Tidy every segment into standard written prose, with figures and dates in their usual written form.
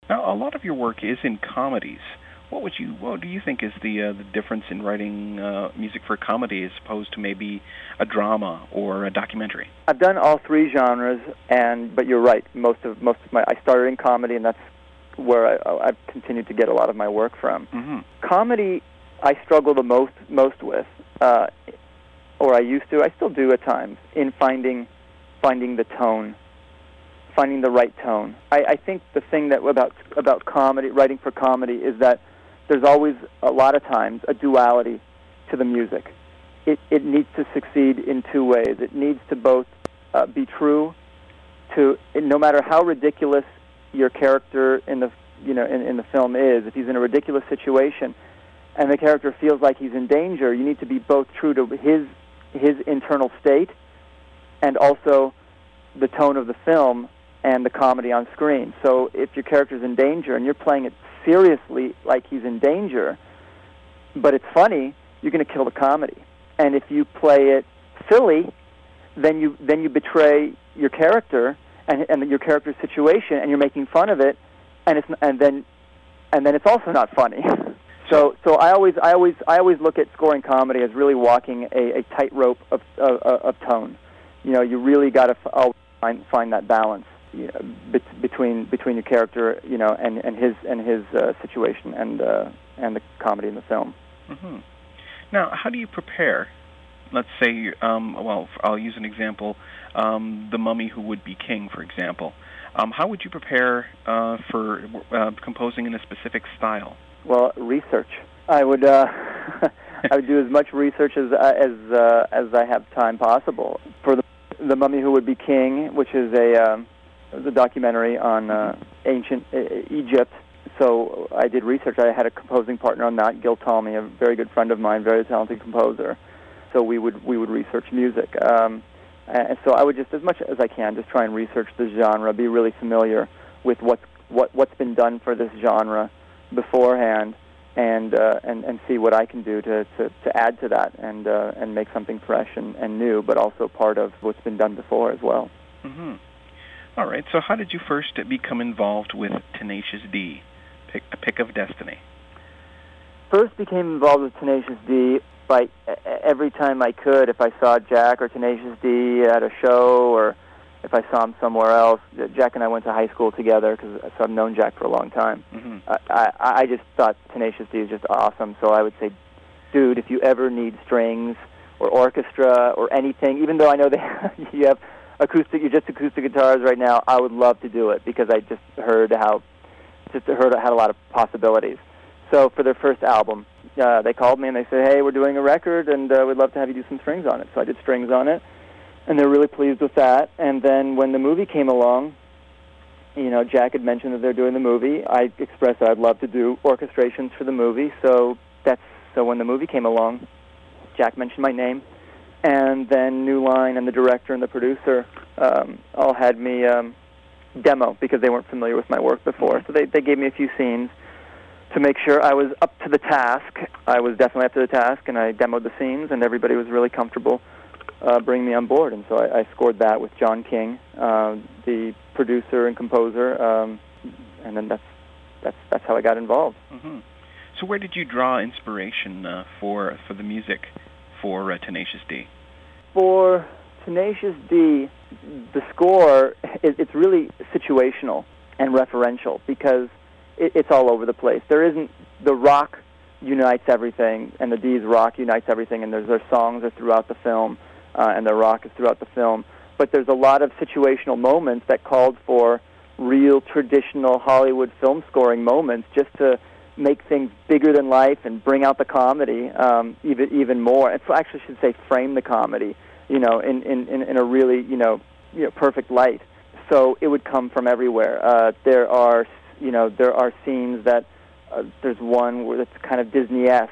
Now, a lot of your work is in comedies. What do you think is the difference in writing music for a comedy as opposed to maybe a drama or a documentary? I've done all three genres, but you're right. Most of I started in comedy, and that's where I've continued to get a lot of my work from. Mm-hmm. Comedy, I struggle the most with, or I used to. I still do at times in finding the tone. Finding the right tone. I think the thing that about comedy, writing for comedy, is that there's always, a lot of times, a duality to the music. It needs to succeed in two ways. It needs to both be true to, no matter how ridiculous your character in the film is. If he's in a ridiculous situation and the character feels like he's in danger, you need to be both true to his internal state and also the tone of the film and the comedy on screen. So if your character's in danger and you're playing it seriously like he's in danger, but it's funny, you're going to kill the comedy. And if you play it silly, then you betray your character and your character's situation, and you're making fun of it, and then it's also not funny. So I always look at scoring comedy as really walking a tightrope of tone. You really got to find that balance. Between your character, and his situation and the comedy in the film. Mm-hmm. Now, how do you prepare? Let's say, I'll use an example: The Mummy Who Would Be King, for example. How would you prepare for composing in a specific style? Well, research. I would I would do as much research as I have time possible. For the Mummy Who Would Be King, which is a documentary on ancient Egypt. So I did research. I had a composing partner on that, Gil Talmy, a very good friend of mine, very talented composer. So we would research music. And so I would just, as much as I can, just try and research the genre, be really familiar with what's been done for this genre beforehand, and see what I can do to add to that and make something fresh and new, but also part of what's been done before as well. Mm-hmm. All right, so how did you first become involved with Tenacious D, Pick of Destiny? First became involved with Tenacious D by every time I could. If I saw Jack or Tenacious D at a show, or if I saw him somewhere else. Jack and I went to high school together, so I've known Jack for a long time. Mm-hmm. I just thought Tenacious D is just awesome, so I would say, dude, if you ever need strings or orchestra or anything, even though I know you have acoustic guitars right now, I would love to do it, because I just heard it had a lot of possibilities. So for their first album, they called me and they said, hey, we're doing a record and we'd love to have you do some strings on it. So I did strings on it, and they're really pleased with that. And then when the movie came along, Jack had mentioned that they're doing the movie. I expressed that I'd love to do orchestrations for the movie. So when the movie came along, Jack mentioned my name. And then New Line and the director and the producer all had me demo, because they weren't familiar with my work before. So they gave me a few scenes to make sure I was up to the task. I was definitely up to the task, and I demoed the scenes, and everybody was really comfortable bringing me on board. And so I scored that with John King, the producer and composer, and then that's how I got involved. Mm-hmm. So where did you draw inspiration for the music for Tenacious D? For Tenacious D, the score, it's really situational and referential, because it's all over the place. There isn't, the rock unites everything, and the D's rock unites everything, and their songs are throughout the film, and their rock is throughout the film. But there's a lot of situational moments that called for real traditional Hollywood film scoring moments, just to make things bigger than life and bring out the comedy even more. And so I actually should say frame the comedy, in a really perfect light. So it would come from everywhere. There are scenes that there's one where it's kind of Disney-esque.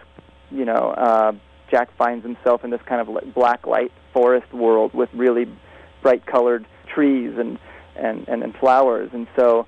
Jack finds himself in this kind of black light forest world with really bright colored trees and flowers, and so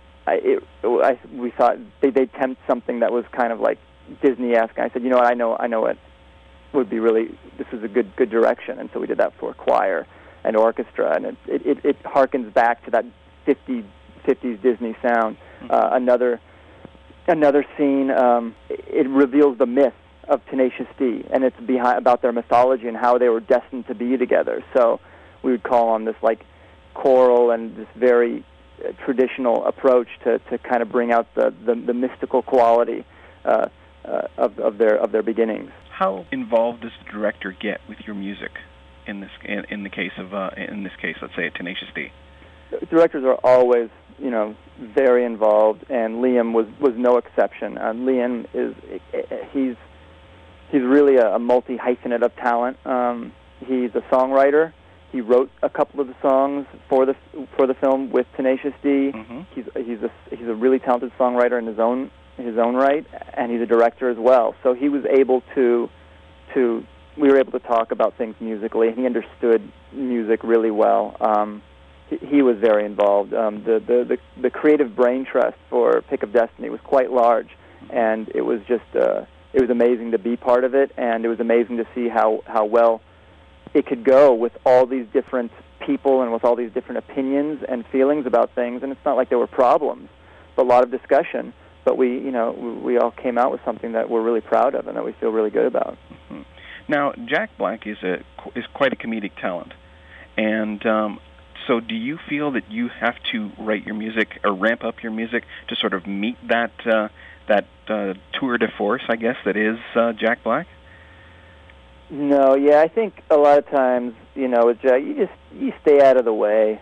we thought they'd tempt something that was kind of like Disney-esque. And I said, you know what, I know it would be really, this is a good direction. And so we did that for choir and orchestra, and it harkens back to that 50s Disney sound. Another scene, it reveals the myth of Tenacious D, and it's about their mythology and how they were destined to be together. So we would call on this like choral and this very traditional approach to kind of bring out the mystical quality of their beginnings. How involved does the director get with your music in this case, let's say, Tenacious D? Directors are always, very involved, and Liam was no exception. Liam he's really a multi-hyphenate of talent. He's a songwriter. He wrote a couple of the songs for the film with Tenacious D. Mm-hmm. He's a really talented songwriter in his own right, and he's a director as well. So he was able to we were able to talk about things musically, and he understood music really well. He was very involved. The creative brain trust for Pick of Destiny was quite large, and it was just it was amazing to be part of it, and it was amazing to see how well it could go with all these different people and with all these different opinions and feelings about things. And it's not like there were problems, but a lot of discussion. But we all came out with something that we're really proud of and that we feel really good about. Mm-hmm. Now, Jack Black is quite a comedic talent, and so do you feel that you have to write your music or ramp up your music to sort of meet that tour de force, I guess, that is Jack Black? No, yeah, I think a lot of times, with Jack, you stay out of the way.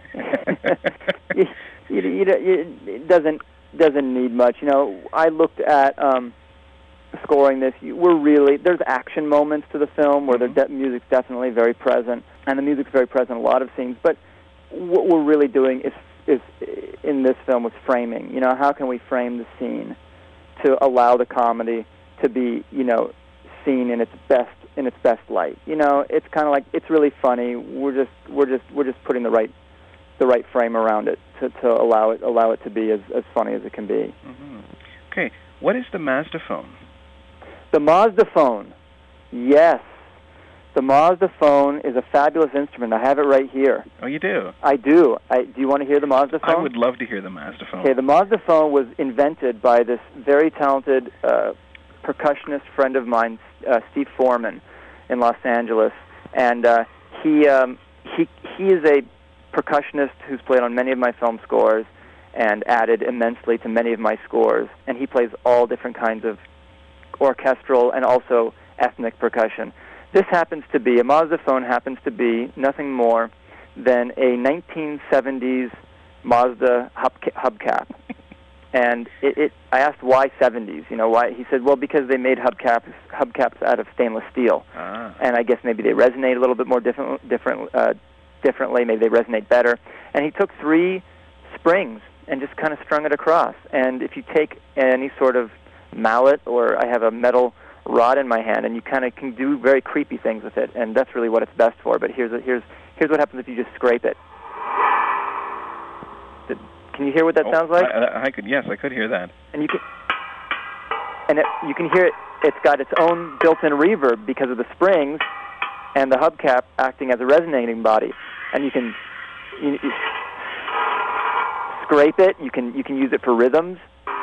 It doesn't need much. I looked at scoring this. There's action moments to the film where the music's definitely very present, and the music's very present in a lot of scenes. But what we're really doing is in this film was framing. How can we frame the scene to allow the comedy to be, seen in its best light? It's kind of like, it's really funny. We're just putting the right frame around it to allow it to be as funny as it can be. Mm-hmm. Okay, what is the Mazdaphone? The Mazdaphone, yes. The Mazdaphone is a fabulous instrument. I have it right here. Oh, you do? I do. Do you want to hear the Mazdaphone? I would love to hear the Mazdaphone. Okay, the Mazdaphone was invented by this very talented percussionist friend of mine, Steve Foreman, in Los Angeles, and he is a percussionist who's played on many of my film scores and added immensely to many of my scores, and he plays all different kinds of orchestral and also ethnic percussion. This happens to be, a Mazdaphone happens to be nothing more than a 1970s Mazda hubcap. And I asked why 70s, why? He said, well, because they made hubcaps out of stainless steel. Ah. And I guess maybe they resonate a little bit more differently, maybe they resonate better. And he took 3 springs and just kind of strung it across. And if you take any sort of mallet, or I have a metal rod in my hand, and you kind of can do very creepy things with it, and that's really what it's best for. But here's what happens if you just scrape it. Can you hear what that sounds like? I could hear that. And you can hear it. It's got its own built-in reverb because of the springs and the hubcap acting as a resonating body. And you can scrape it. You can use it for rhythms.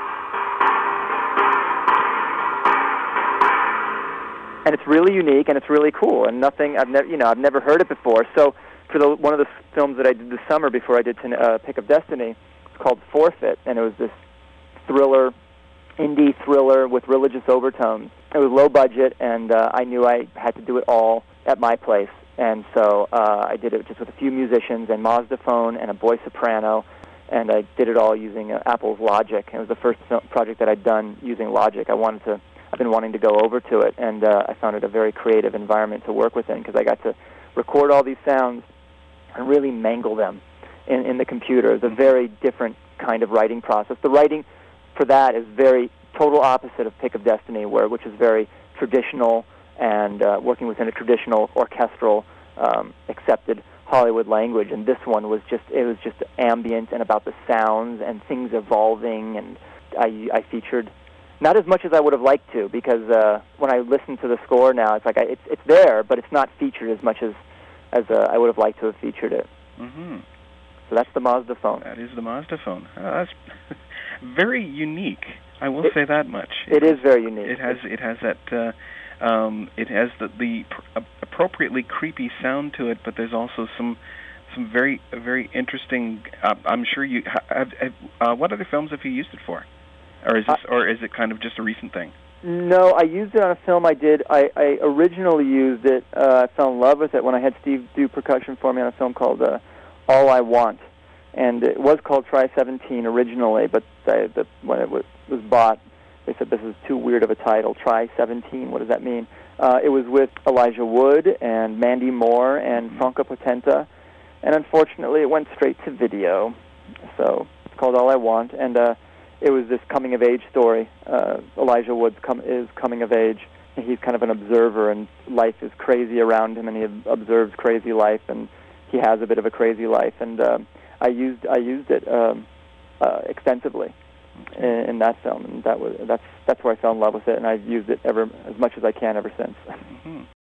And it's really unique and it's really cool. And I've never heard it before. So for one of the films that I did this summer before I did Pick of Destiny, it's called Forfeit, and it was this indie thriller with religious overtones. It was low budget, and I knew I had to do it all at my place. And so I did it just with a few musicians and Mazdaphone and a boy soprano, and I did it all using Apple's Logic. It was the first project that I'd done using Logic. I've been wanting to go over to it, and I found it a very creative environment to work within because I got to record all these sounds and really mangle them in the computer. It's a very different kind of writing process. The writing for that is very total opposite of Pick of Destiny, which is very traditional and working within a traditional orchestral accepted Hollywood language. And this one was just ambient and about the sounds and things evolving. And I featured not as much as I would have liked to, because when I listen to the score now, it's like it's there, but it's not featured as much as I would have liked to have featured it. Mm-hmm. So that's the Mazda phone. That is the Mazda phone. That's very unique. I will say that much. It is very unique. It has that. It has the appropriately creepy sound to it, but there's also some very interesting. I'm sure you have. What other films have you used it for, or is it kind of just a recent thing? No, I used it on a film I did. I originally used it. I fell in love with it when I had Steve do percussion for me on a film called All I Want, and it was called Try 17 originally, but when it was bought, they said this is too weird of a title. Try 17. What does that mean? It was with Elijah Wood and Mandy Moore and Franca Potente, and unfortunately, it went straight to video. So it's called All I Want, and it was this coming-of-age story. Elijah Wood is coming of age, and he's kind of an observer, and life is crazy around him, and he observes crazy life, and he has a bit of a crazy life. And I used it extensively in that film, and that's where I fell in love with it, and I've used it as much as I can ever since. Mm-hmm.